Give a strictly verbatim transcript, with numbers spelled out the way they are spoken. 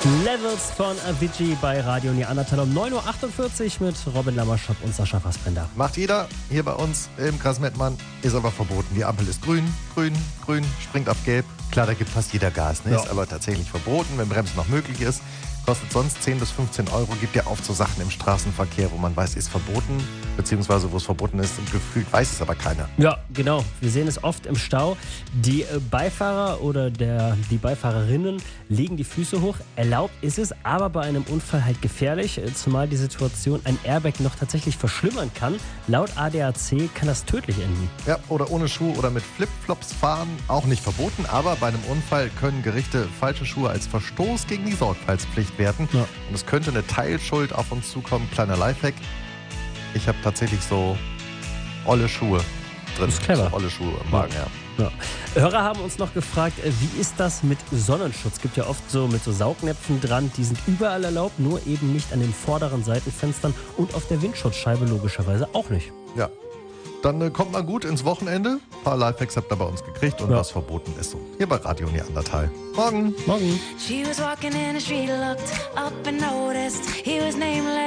Levels von Avicii bei Radio Neandertal um neun Uhr achtundvierzig mit Robin Lammerschott und Sascha Fassbender. Macht jeder hier bei uns im Kreis Mettmann, ist aber verboten. Die Ampel ist grün, grün, grün, springt auf gelb. Klar, da gibt fast jeder Gas, ne? Ja. Ist aber tatsächlich verboten, wenn Bremsen noch möglich ist. Kostet sonst zehn bis fünfzehn Euro, gibt ja oft so Sachen im Straßenverkehr, wo man weiß, ist verboten, beziehungsweise wo es verboten ist und gefühlt weiß es aber keiner. Ja, genau. Wir sehen es oft im Stau. Die äh, Beifahrer oder der, die Beifahrerinnen legen die Füße hoch. Erlaubt ist es, aber bei einem Unfall halt gefährlich, äh, zumal die Situation ein Airbag noch tatsächlich verschlimmern kann. Laut A D A C kann das tödlich enden. Ja, oder ohne Schuhe oder mit Flipflops fahren, auch nicht verboten, aber bei einem Unfall können Gerichte falsche Schuhe als Verstoß gegen die Sorgfaltspflicht werten. Ja. Und es könnte eine Teilschuld auf uns zukommen. Kleiner Lifehack. Ich habe tatsächlich so olle Schuhe drin. Das ist clever. So olle Schuhe im Wagen, ja. Ja. Hörer haben uns noch gefragt, äh, wie ist das mit Sonnenschutz? Es gibt ja oft so mit so Saugnäpfen dran, die sind überall erlaubt, nur eben nicht an den vorderen Seitenfenstern und auf der Windschutzscheibe logischerweise auch nicht. Ja. Dann äh, kommt man gut ins Wochenende. Ein paar Lifehacks habt ihr bei uns gekriegt und Ja. was verboten ist so. Hier bei Radio Neandertal. Morgen. Morgen. She was walking in the street, looked up and noticed he was nameless.